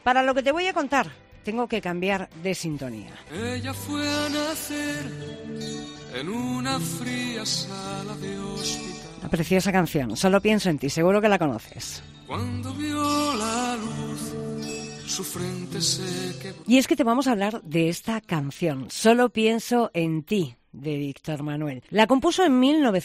Para lo que te voy a contar, tengo que cambiar de sintonía. Ella fue a nacer en una fría sala de hospital. Una preciosa canción, Solo pienso en ti, seguro que la conoces. Cuando vio la luz, su frente se quebró. Y es que te vamos a hablar de esta canción, Solo pienso en ti, de Víctor Manuel. La compuso en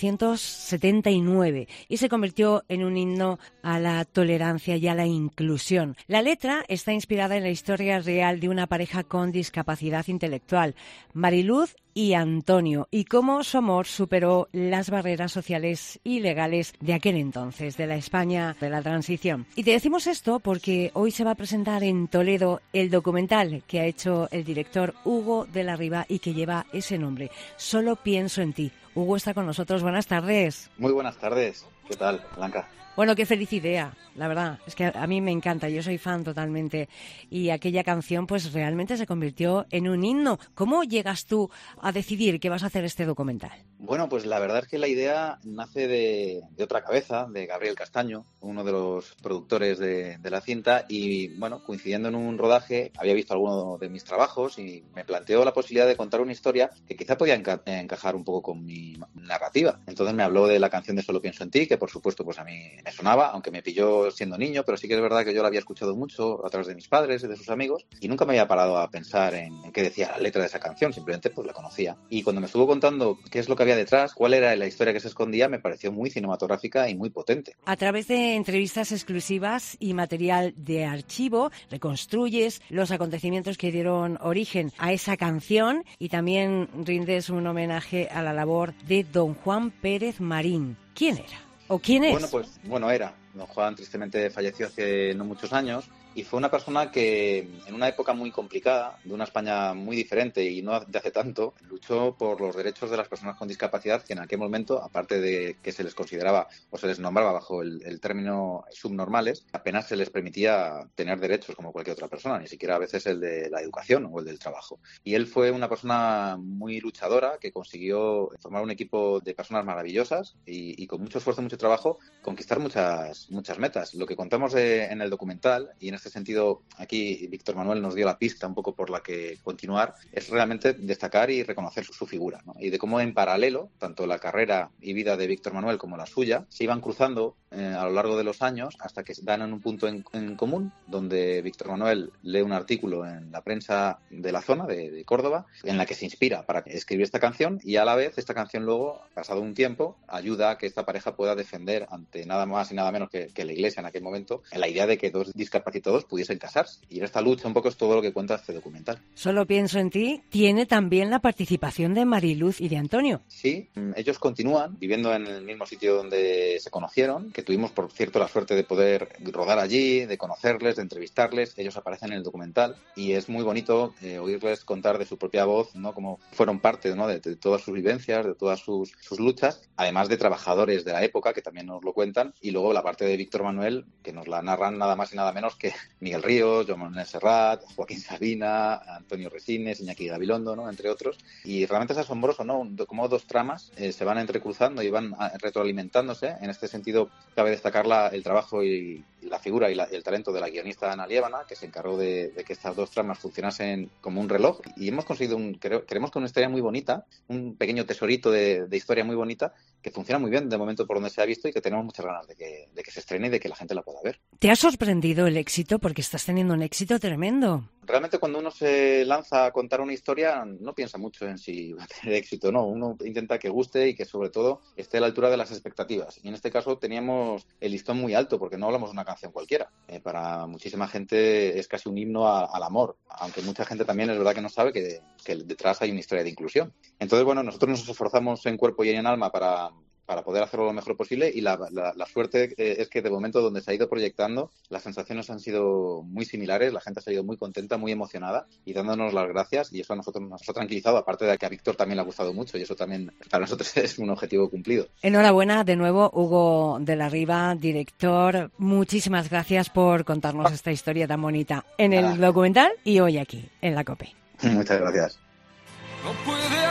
1979 y se convirtió en un himno a la tolerancia y a la inclusión. La letra está inspirada en la historia real de una pareja con discapacidad intelectual, Mariluz y Antonio, y cómo su amor superó las barreras sociales y legales de aquel entonces, de la España de la transición. Y te decimos esto porque hoy se va a presentar en Toledo el documental que ha hecho el director Hugo de la Riva y que lleva ese nombre, Solo pienso en ti. Hugo está con nosotros, buenas tardes. Muy buenas tardes, ¿qué tal, Blanca? Bueno, qué feliz idea, la verdad, es que a mí me encanta, yo soy fan totalmente y aquella canción pues realmente se convirtió en un himno. ¿Cómo llegas tú a decidir que vas a hacer este documental? Bueno, pues la verdad es que la idea nace de otra cabeza, de Gabriel Castaño, uno de los productores de la cinta y bueno, coincidiendo en un rodaje, había visto alguno de mis trabajos y me planteó la posibilidad de contar una historia que quizá podía encajar un poco con mi narrativa. Entonces me habló de la canción de Solo pienso en ti, que por supuesto pues a mí me sonaba, aunque me pilló siendo niño, pero sí que es verdad que yo la había escuchado mucho a través de mis padres y de sus amigos y nunca me había parado a pensar en qué decía la letra de esa canción, simplemente pues la conocía. Y cuando me estuvo contando qué es lo que había detrás, cuál era la historia que se escondía, me pareció muy cinematográfica y muy potente. A través de entrevistas exclusivas y material de archivo, reconstruyes los acontecimientos que dieron origen a esa canción y también rindes un homenaje a la labor de don Juan Pérez Marín. ¿Quién era? ¿O quién es? Bueno, era. Don Juan tristemente falleció hace no muchos años y fue una persona que en una época muy complicada, de una España muy diferente y no de hace tanto, luchó por los derechos de las personas con discapacidad que en aquel momento, aparte de que se les consideraba o se les nombraba bajo el término subnormales, apenas se les permitía tener derechos como cualquier otra persona, ni siquiera a veces el de la educación o el del trabajo. Y él fue una persona muy luchadora que consiguió formar un equipo de personas maravillosas y con mucho esfuerzo, mucho trabajo, conquistar muchas metas. Lo que contamos en el documental, y en este sentido aquí Víctor Manuel nos dio la pista un poco por la que continuar, es realmente destacar y reconocer su figura, ¿no? Y de cómo en paralelo, tanto la carrera y vida de Víctor Manuel como la suya, se iban cruzando a lo largo de los años hasta que dan en un punto en común, donde Víctor Manuel lee un artículo en la prensa de la zona de Córdoba, en la que se inspira para escribir esta canción y a la vez esta canción luego, pasado un tiempo, ayuda a que esta pareja pueda defender ante nada más y nada menos que la Iglesia en aquel momento, en la idea de que dos discapacitados pudiesen casarse. Y en esta lucha un poco es todo lo que cuenta este documental. Solo pienso en ti tiene también la participación de Mariluz y de Antonio. Sí, ellos continúan viviendo en el mismo sitio donde se conocieron, que tuvimos, por cierto, la suerte de poder rodar allí, de conocerles, de entrevistarles. Ellos aparecen en el documental y es muy bonito oírles contar de su propia voz, ¿no? Cómo fueron parte, ¿no? de todas sus vivencias, de todas sus luchas, además de trabajadores de la época que también nos lo cuentan, y luego la parte de Víctor Manuel, que nos la narran nada más y nada menos que Miguel Ríos, Joan Manuel Serrat, Joaquín Sabina, Antonio Resines, Iñaki Gabilondo, ¿no? Entre otros. Y realmente es asombroso, ¿no? Como dos tramas se van entrecruzando y van retroalimentándose. En este sentido, cabe destacar el trabajo y la figura y el talento de la guionista Ana Liébana, que se encargó de que estas dos tramas funcionasen como un reloj. Y hemos conseguido, creemos que una historia muy bonita, un pequeño tesorito de historia muy bonita, que funciona muy bien de momento por donde se ha visto y que tenemos muchas ganas de que se estrene y de que la gente la pueda ver. ¿Te ha sorprendido el éxito? Porque estás teniendo un éxito tremendo. Realmente cuando uno se lanza a contar una historia no piensa mucho en si va a tener éxito o no. Uno intenta que guste y que sobre todo esté a la altura de las expectativas. Y en este caso teníamos el listón muy alto porque no hablamos de una canción cualquiera. Para muchísima gente es casi un himno al amor, aunque mucha gente también es verdad que no sabe que detrás hay una historia de inclusión. Entonces, bueno, nosotros nos esforzamos en cuerpo y en alma para poder hacerlo lo mejor posible y la suerte es que de momento donde se ha ido proyectando las sensaciones han sido muy similares, la gente ha salido muy contenta, muy emocionada y dándonos las gracias y eso a nosotros nos ha tranquilizado, aparte de que a Víctor también le ha gustado mucho y eso también para nosotros es un objetivo cumplido. Enhorabuena de nuevo, Hugo de la Riva, director, muchísimas gracias por contarnos esta historia tan bonita en el documental y hoy aquí en la COPE. Muchas gracias. No puede